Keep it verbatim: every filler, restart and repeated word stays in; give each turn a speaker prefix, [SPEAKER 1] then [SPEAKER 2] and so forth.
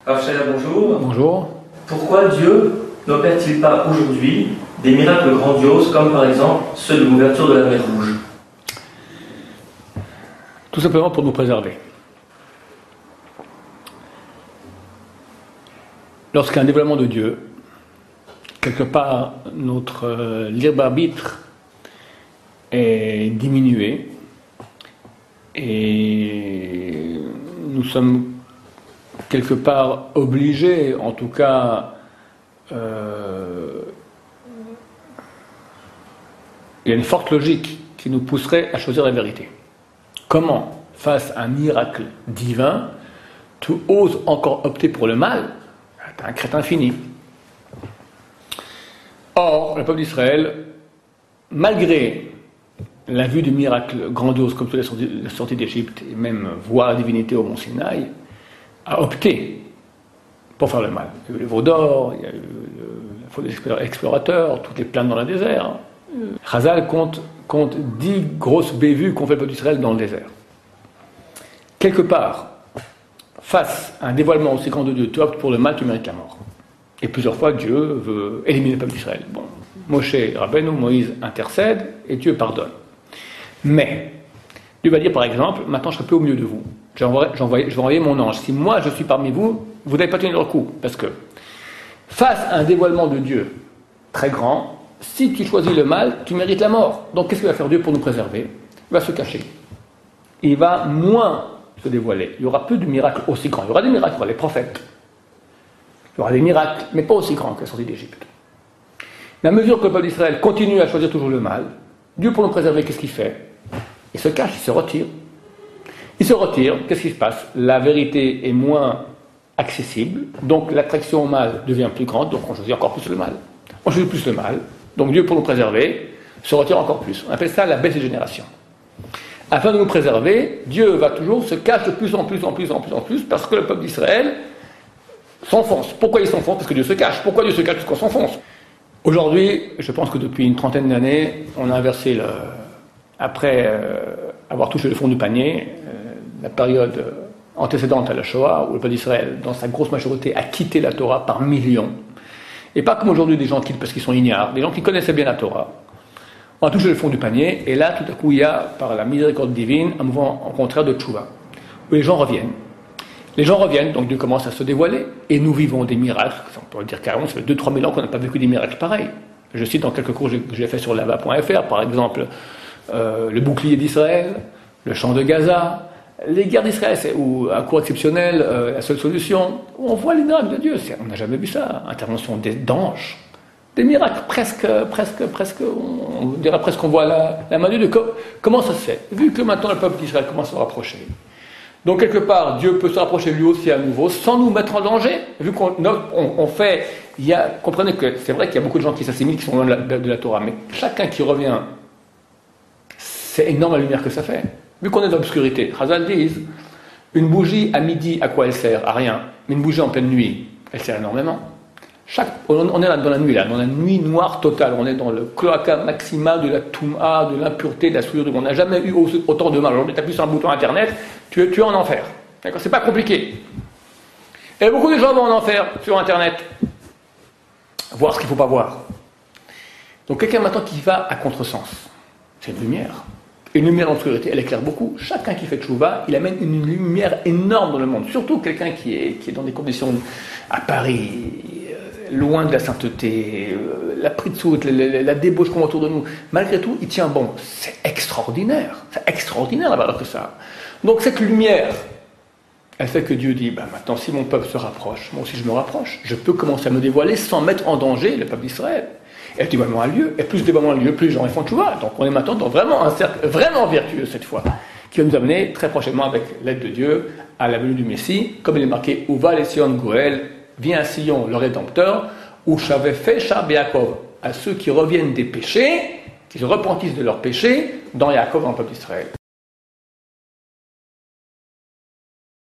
[SPEAKER 1] Rachel, bonjour.
[SPEAKER 2] Bonjour.
[SPEAKER 1] Pourquoi Dieu n'opère-t-il pas aujourd'hui des miracles grandioses comme par exemple ceux de l'ouverture de la mer Rouge?
[SPEAKER 2] Tout simplement pour nous préserver. Lorsqu'un dévoilement de Dieu, quelque part notre euh, libre arbitre est diminué et nous sommes quelque part obligés, en tout cas, euh, il y a une forte logique qui nous pousserait à choisir la vérité. Comment, face à un miracle divin, tu oses encore opter pour le mal? Tu es un crétin fini. Or, le peuple d'Israël, malgré la vue du miracle grandiose comme la sortie d'Égypte, et même voir la divinité au mont Sinaï, a opté pour faire le mal. Il y a eu le veau d'or, il y a eu la faute des explorateurs, toutes les plaines dans le désert. Chazal compte, compte dix grosses bévues qu'ont fait le peuple d'Israël dans le désert. Quelque part, face à un dévoilement aussi grand de Dieu, tu optes pour le mal, tu mérites la mort. Et plusieurs fois, Dieu veut éliminer le peuple d'Israël. Bon, Moshe, Rabbeinu, Moïse intercède et Dieu pardonne. Mais, Dieu va dire par exemple, maintenant je ne serai plus au milieu de vous. J'envoie, j'envoie, je vais envoyer mon ange. Si moi je suis parmi vous, vous n'allez pas tenir le coup. Parce que, face à un dévoilement de Dieu très grand, si tu choisis le mal, tu mérites la mort. Donc qu'est-ce qu'il va faire Dieu pour nous préserver? Il va se cacher. Il va moins se dévoiler. Il n'y aura plus de miracles aussi grands. Il y aura des miracles pour les prophètes. Il y aura des miracles, mais pas aussi grands que la sortie d'Égypte. Mais à mesure que le peuple d'Israël continue à choisir toujours le mal, Dieu, pour nous préserver, qu'est-ce qu'il fait? Il se cache, il se retire. Il se retire, qu'est-ce qui se passe? La vérité est moins accessible, donc l'attraction au mal devient plus grande, donc on choisit encore plus le mal. On choisit plus le mal, donc Dieu, pour nous préserver, se retire encore plus. On appelle ça la baisse des générations. Afin de nous préserver, Dieu va toujours se cacher de plus en plus, en plus, en plus, en plus, parce que le peuple d'Israël s'enfonce. Pourquoi il s'enfonce? Parce que Dieu se cache. Pourquoi Dieu se cache? Parce qu'on s'enfonce. Aujourd'hui, je pense que depuis une trentaine d'années, on a inversé le... Après euh, avoir touché le fond du panier, euh, la période euh, antécédente à la Shoah, où le peuple d'Israël, dans sa grosse majorité, a quitté la Torah par millions. Et pas comme aujourd'hui, des gens quittent parce qu'ils sont ignares, des gens qui connaissaient bien la Torah. On a touché le fond du panier, et là, tout à coup, il y a, par la miséricorde divine, un mouvement au contraire de tchouva, où les gens reviennent. Les gens reviennent, donc Dieu commence à se dévoiler, et nous vivons des miracles. On pourrait dire carrément, ça fait deux trois mille ans qu'on n'a pas vécu des miracles pareils. Je cite dans quelques cours que j'ai fait sur lava point F R, par exemple, euh, le bouclier d'Israël, le champ de Gaza, les guerres d'Israël, ou un cours exceptionnel, euh, la seule solution. On voit les miracles de Dieu, c'est, on n'a jamais vu ça. Intervention d'anges, des miracles presque, presque, presque, on, on dirait presque qu'on voit la, la main de Dieu. Comment ça se fait? Vu que maintenant le peuple d'Israël commence à se rapprocher. Donc quelque part, Dieu peut se rapprocher lui aussi à nouveau, sans nous mettre en danger. Vu qu'on on, on fait, il y a, comprenez que c'est vrai qu'il y a beaucoup de gens qui s'assimilent, qui sont loin de la, de, de la Torah, mais chacun qui revient, c'est énorme la lumière que ça fait. Vu qu'on est dans l'obscurité, Chazal disent, une bougie à midi, à quoi elle sert? À rien. Mais une bougie en pleine nuit, elle sert énormément. Chaque, on est là dans la nuit, là, dans la nuit noire totale. On est dans le cloaca maxima de la touma, de l'impureté, de la souillure. On n'a jamais eu autant de mal. Aujourd'hui, tu appuies sur un bouton internet, tu, tu es en enfer. D'accord? C'est pas compliqué. Et beaucoup de gens vont en enfer sur internet, voir ce qu'il ne faut pas voir. Donc quelqu'un maintenant qui va à contresens, c'est une lumière. Une lumière dans l'obscurité, elle éclaire beaucoup. Chacun qui fait tchouva, il amène une lumière énorme dans le monde. Surtout quelqu'un qui est, qui est dans des conditions à Paris, loin de la sainteté, la pritsout, la, la, la débauche qu'on voit autour de nous. Malgré tout, il tient bon. C'est extraordinaire. C'est extraordinaire la valeur que ça a. Donc cette lumière, elle fait que Dieu dit, bah, maintenant si mon peuple se rapproche, moi aussi je me rapproche. Je peux commencer à me dévoiler sans mettre en danger le peuple d'Israël. Et le dévoilement a lieu, et plus le dévoilement a lieu, plus les gens font tchouva. Donc on est maintenant dans vraiment un cercle vraiment vertueux cette fois, qui va nous amener très prochainement, avec l'aide de Dieu, à la venue du Messie, comme il est marqué, Uva le Sion Goël, vient à Sion le Rédempteur, où j'avais fait Shab Yaakov, à ceux qui reviennent des péchés, qui se repentissent de leurs péchés, dans Yaakov, dans le peuple d'Israël.